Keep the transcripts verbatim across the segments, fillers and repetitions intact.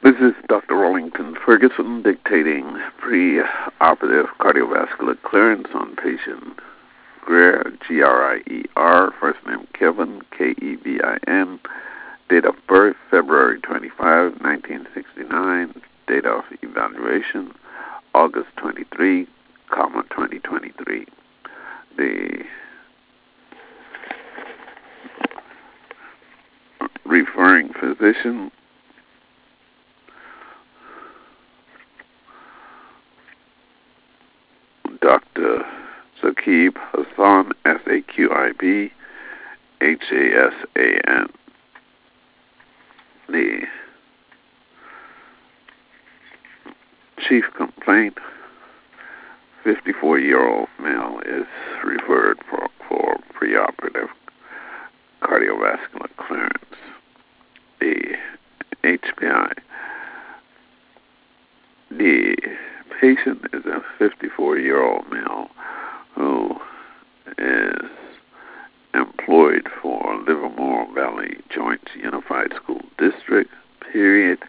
This is Doctor Rollington Ferguson dictating pre-operative cardiovascular clearance on patient Greer, G R I E R, first name Kevin, K E V I N, date of birth February twenty-fifth, nineteen sixty-nine, date of evaluation August twenty-third, comma, twenty twenty-three. The referring physician, Doctor Saqib Hassan, S A Q I B H A S A N. The chief complaint, fifty-four-year-old male, is referred for, for preoperative cardiovascular clearance. The H P I. The patient is a fifty-four-year-old male who is employed for Livermore Valley Joint Unified School District, period.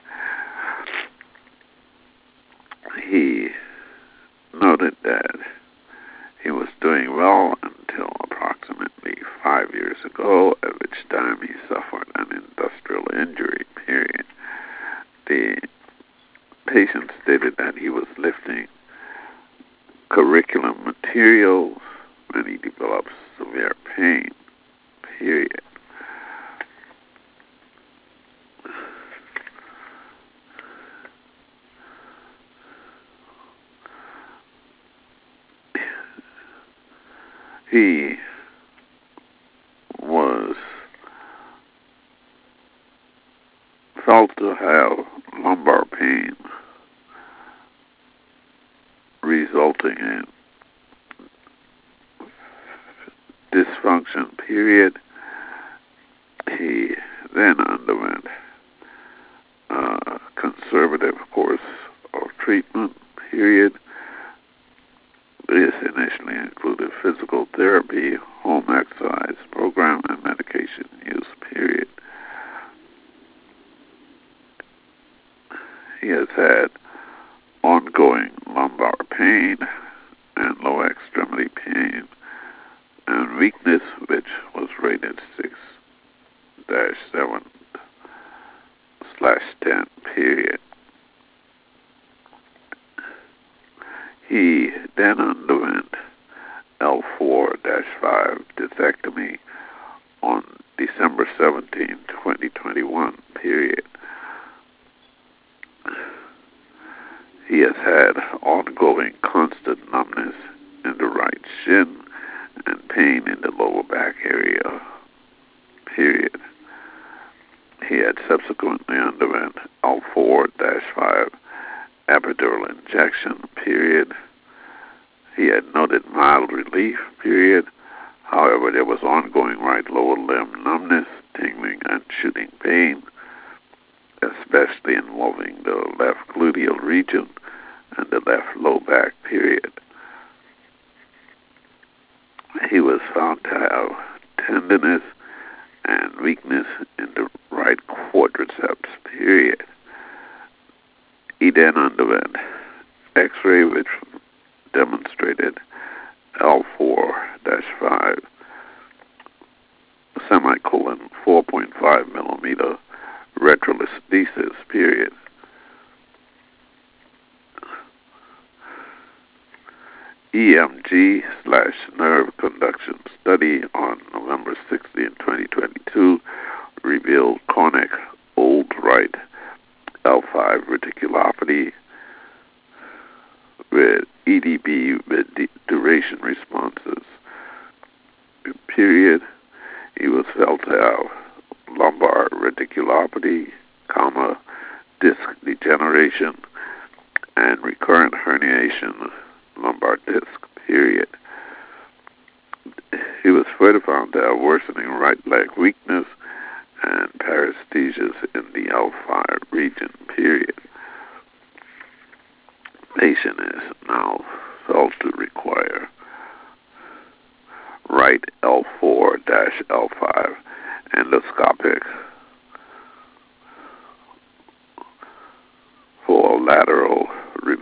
He noted that he was doing well until approximately five years ago, at which time he suffered an industrial injury, period. The patient stated that he was lifting curriculum materials when he developed severe pain, period. He was felt to have lumbar pain resulting in dysfunction, period. He then underwent a conservative course of treatment, period. This initially included physical therapy, home exercise program, and medication use, period. He has had ongoing lumbar pain and lower extremity pain and weakness, which was rated six dash seven slash ten, period. He then underwent L four dash five discectomy on December seventeenth, twenty twenty-one, period. He has had ongoing constant numbness in the right shin and pain in the lower back area, period. He had subsequently underwent L four dash five epidural injection, period. He had noted mild relief, period. However, there was ongoing right lower limb numbness, tingling, and shooting pain, especially involving the left gluteal region and the left low back, period. He was found to have tenderness and weakness in the right quadriceps, period. He then underwent X-ray, which demonstrated L four dash five semicolon four point five millimeter retrolisthesis, period. E M G slash nerve conduction study on November sixteenth, twenty twenty-two revealed chronic old right L five reticulopathy with E D B with duration responses, period. He was felt to have lumbar reticulopathy, comma, disc degeneration, and recurrent herniation lumbar disc, period. He was further found to have worsening right leg weakness and paresthesias in the L five region, period. Patient is now felt to require right L four dash L five endoscopic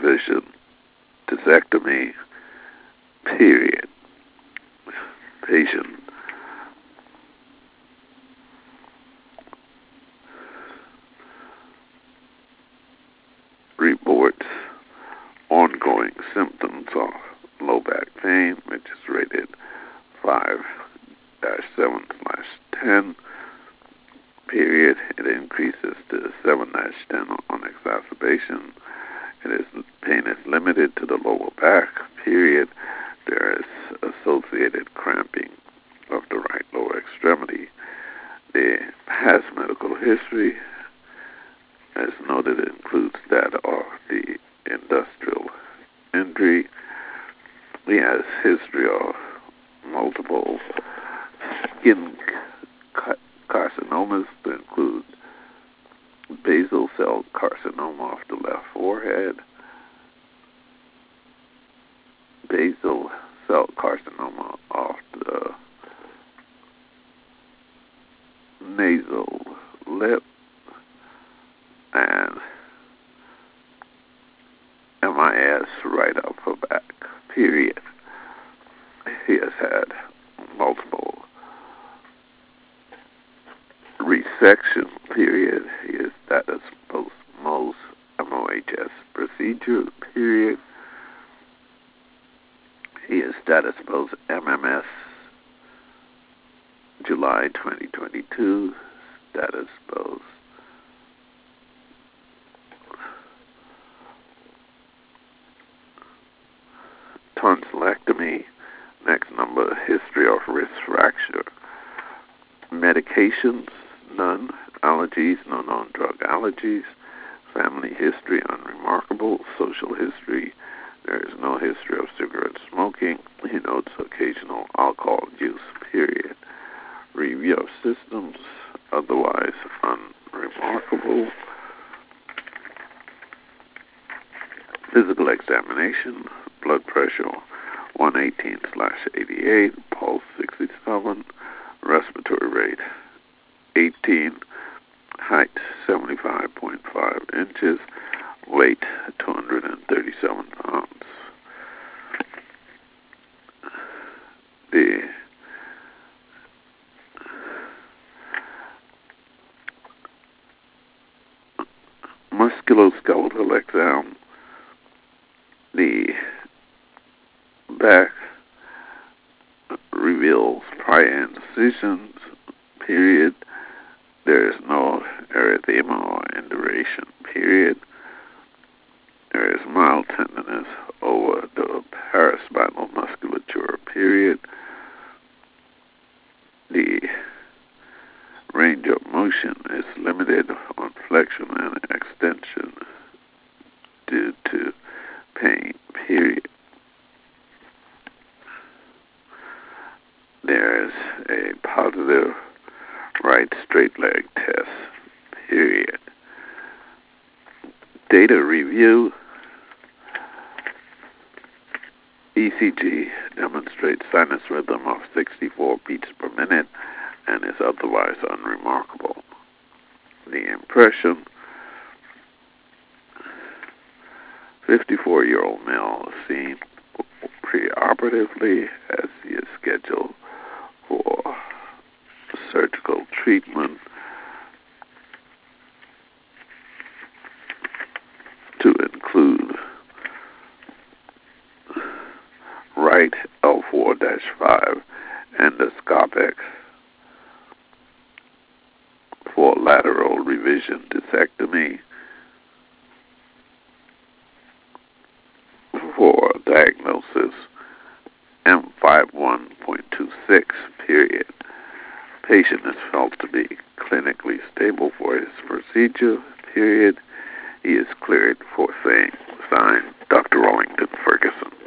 revision discectomy, period. Patient reports ongoing symptoms of low back pain, which is rated five dash seven slash ten, period. It increases to seven dash ten on exacerbation. It is, pain is limited to the lower back, period. There is associated cramping of the right lower extremity. The past medical history, as noted, includes that of the industrial injury. He has history of multiple skin carcinomas to include basal cell carcinoma of the left forehead, basal cell carcinoma of the nasal lip, and M I S right upper back, period. He has had multiple resection, period. He is status post most M O H S procedure, period. He is status post M M S July twenty twenty-two, status post tonsillectomy. Next number, history of wrist fracture. Medications, none. Allergies, no known drug allergies. Family history, unremarkable. Social history, there is no history of cigarette smoking. He notes occasional alcohol use, period. Review of systems, otherwise unremarkable. Physical examination, blood pressure one eighteen slash eighty-eight, pulse sixty-seven, respiratory rate eighteen, height seventy-five point five inches, weight two hundred thirty-seven pounds. The musculoskeletal exam, the back reveals prior incisions, period. There is no erythema or induration, period. There is mild tenderness over the paraspinal musculature, period. The range of motion is limited on flexion and extension due to pain, period. There is a positive right straight leg test, period. Data review. E C G demonstrates sinus rhythm of sixty-four beats per minute and is otherwise unremarkable. The impression, fifty-four-year-old male seen preoperatively as he is scheduled for surgical treatment to include right L four dash five endoscopic for lateral revision discectomy for diagnosis M fifty-one point two six, period. Patient is felt to be clinically stable for his procedure, period. He is cleared for saying, signed, Doctor Rollington Ferguson.